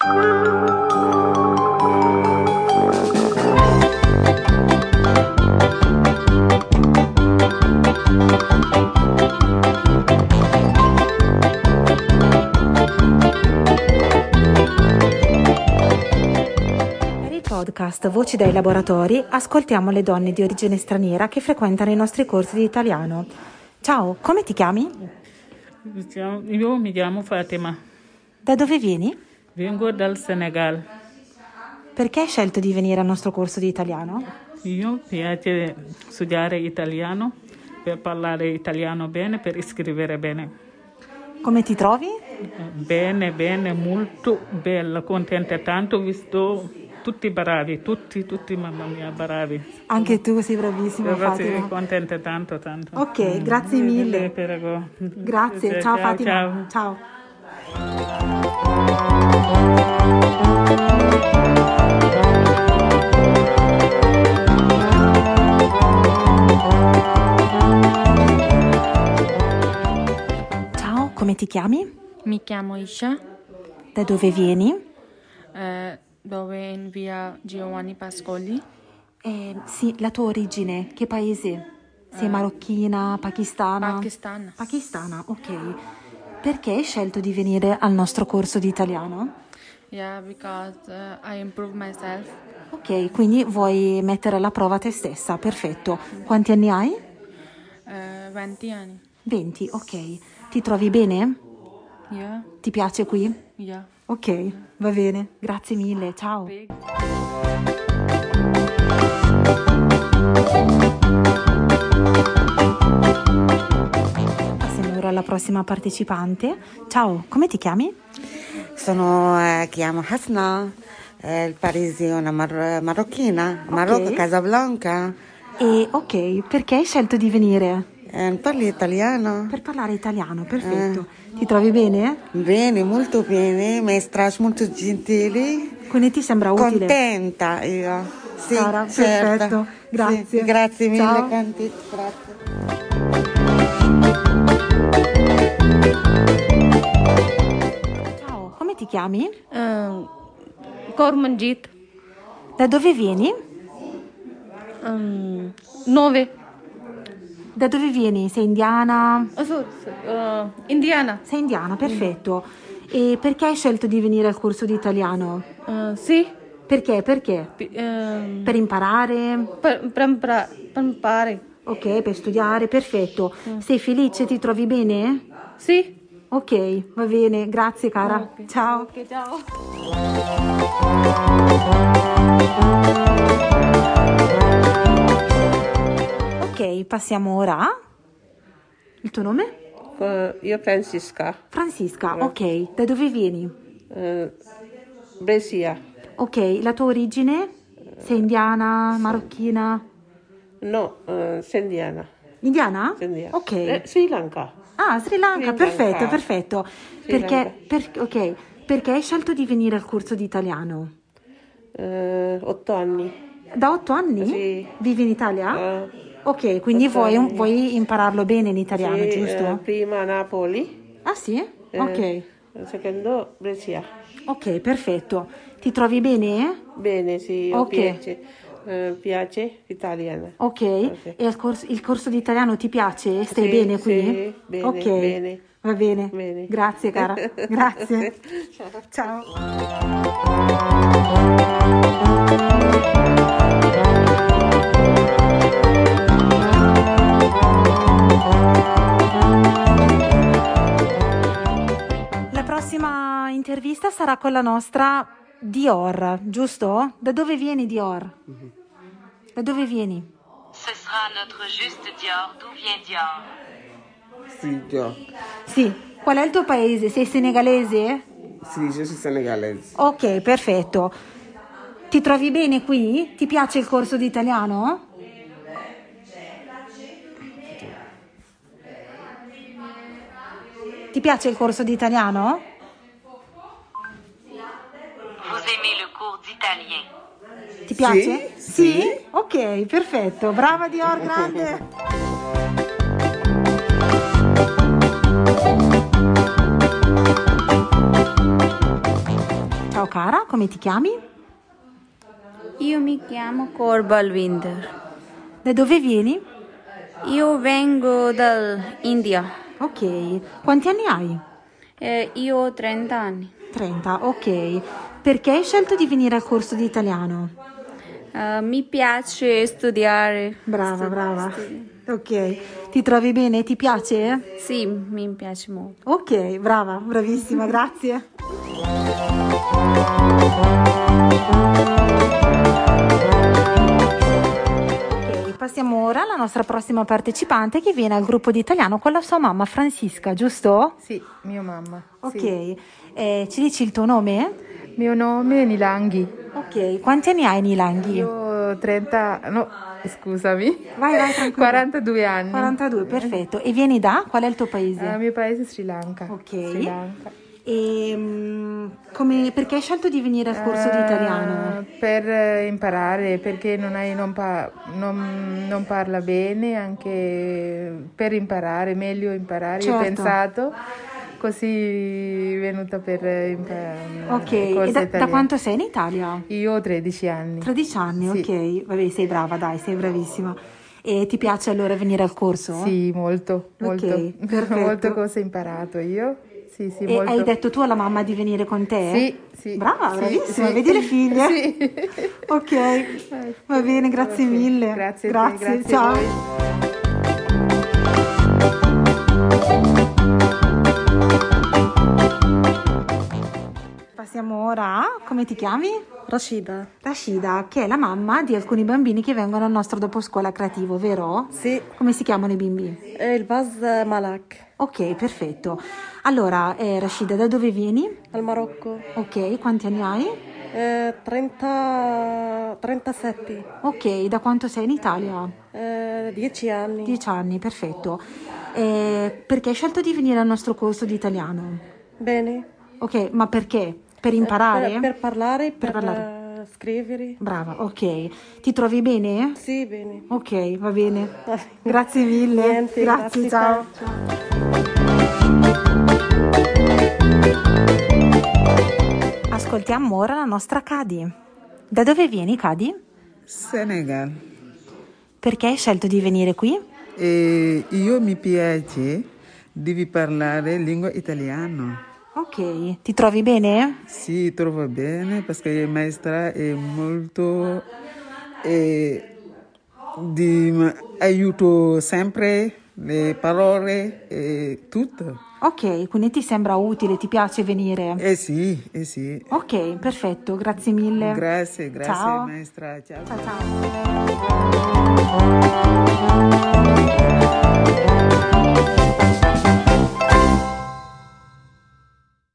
Podcast Voci dai laboratori ascoltiamo le donne di origine straniera che frequentano i nostri corsi di italiano. Ciao, come ti chiami? Io mi chiamo Fatima. Da dove vieni? Vengo dal Senegal. Perché hai scelto di venire al nostro corso di italiano? Io piace studiare italiano, per parlare italiano bene, per scrivere bene. Come ti trovi? Bene, molto bella, contenta tanto, ho visto tutti bravi, tutti mamma mia bravi. Anche tu sei bravissima, Fatima. Sono contenta tanto. Ok, grazie mille. Prego. Grazie, ciao Fatima. Ciao. Ciao, come ti chiami? Mi chiamo Isha, Da dove vieni? dove in via Giovanni Pascoli. Sì, la tua origine, che paese? Sei marocchina, pakistana? Pakistana, ok. Perché hai scelto di venire al nostro corso di italiano? Yeah, because I improve myself. Ok, quindi vuoi mettere alla prova te stessa, perfetto. Quanti anni hai? 20 anni. 20, ok. Ti trovi bene? Yeah, Ti piace qui? yeah. Ok, va bene, grazie mille, ciao. Passiamo ora alla prossima partecipante. Ciao, come ti chiami? Chiamo Hasna, il paese è una marocchina, Marocco, Casablanca. E ok, perché hai scelto di venire? Parli italiano? Per parlare italiano, perfetto. Ti trovi bene? Bene, molto bene, maestra molto gentile. Quindi ti sembra utile? Contenta io. Sì, Cara, certo. perfetto, grazie. Sì, grazie mille, Ciao. Canti. Grazie. Ciao, come ti chiami? Kormanjit, Da dove vieni? 9. Da dove vieni? Sei indiana? Indiana. Sei indiana, perfetto. E perché hai scelto di venire al corso di italiano? Sì, Perché? Per imparare? per imparare. Ok, per studiare, perfetto. Sei felice? Ti trovi bene? Sì. Ok, va bene, grazie cara. Ok. Ciao. Ok, ciao. Ok, passiamo ora. Il tuo nome? Io Francisca, Francisca, ok. Da dove vieni? Brescia, Ok, la tua origine? Sei indiana, marocchina? no, Sendiana. Indiana? Sendiana. Ok. Sri Lanka, Ah, Sri Lanka, Sri perfetto, Lanka. perfetto. Sri Ok, perché hai scelto di venire al corso di italiano? 8 anni. Da 8 anni? Sì. Vivi in Italia? Ok, quindi 8 anni. vuoi impararlo bene in italiano, Sì, giusto? prima Napoli, Ah sì? Ok, secondo Brescia. ok, perfetto. Ti trovi bene? Bene, sì, Ok. piace italiano. Ok, e il corso di italiano ti piace? Stai Sì, bene qui? sì, bene, Ok, bene. va bene. Bene. Grazie cara, grazie. Ciao. La prossima intervista sarà con la nostra Dior, giusto? Da dove vieni Dior? Da dove vieni? Ce sera notre juste Dior. D'où vient Dior? Sì, Dio. Sì. Qual è il tuo paese? Sei senegalese? Sì, io sono senegalese. Ok, perfetto. Ti trovi bene qui? Ti piace il corso di italiano? Ti piace il corso di italiano? Vous aimez le cours d'italien? Ti piace? Sì. Ok, perfetto. Brava Dior, grande. Ciao cara, come ti chiami? Io mi chiamo Korba Alvinder. Da dove vieni? Io vengo dall'India. Ok. Quanti anni hai? Io ho 30 anni. 30, ok. Perché hai scelto di venire al corso di italiano? Mi piace studiare. Brava. Ok. Ti trovi bene? Ti piace? Sì, mi piace molto. Ok, brava, bravissima, grazie. Ok, passiamo ora alla nostra prossima partecipante che viene al gruppo di italiano con la sua mamma Francisca, giusto? Sì, mia mamma. Ok, Sì. Ci dici il tuo nome? Mio nome è Nilanghi. Ok, quanti anni hai Nilanghi? Io 30, no, scusami. Vai, tranquillo. 42 anni. 42, perfetto. E vieni da? Qual è il tuo paese? Mio paese è Sri Lanka. Ok. Sri Lanka. E perché hai scelto di venire al corso di italiano? Per imparare, perché non parla bene, anche per imparare, meglio imparare. Certo. Io ho pensato, così venuta per imparare. Ok, e da quanto sei in Italia? Io ho 13 anni. 13 anni, Sì. ok. Vabbè, sei brava, dai, sei bravissima. E ti piace allora venire al corso? Sì, molto. Ok, perfetto. Molte cose ho imparato io. Sì, E molto. hai detto tu alla mamma di venire con te? Sì. Brava, Sì, bravissima, sì. vedi le figlie? Sì. Ok, va bene, grazie mille. Grazie a te, grazie ciao. a voi. Passiamo ora a, come ti chiami? Rashida. Rashida, che è la mamma di alcuni bambini che vengono al nostro doposcuola creativo, vero? Sì. Come si chiamano i bimbi? Il Baz Malak. Ok, perfetto. Allora, Rashida, da dove vieni? Al Marocco. Ok, quanti anni hai? 37. Ok, da quanto sei in Italia? 10 anni. 10 anni, perfetto. Perché hai scelto di venire al nostro corso di italiano? Bene. Ok, ma perché? Per imparare? Per parlare, Per parlare. scrivere. Brava, ok. Ti trovi bene? Sì, bene. Ok, va bene. Grazie mille. Niente, grazie, ciao. Ascoltiamo ora la nostra Cadi. Da dove vieni, Cadi? Senegal. Perché hai scelto di venire qui? Io mi piace di parlare lingua italiana. Ok, ti trovi bene? Sì, trovo bene perché la maestra è molto di aiuto sempre le parole e tutto. Ok, quindi ti sembra utile, ti piace venire? Sì. Ok, perfetto, grazie mille. Grazie Ciao. maestra. Ciao. Ciao.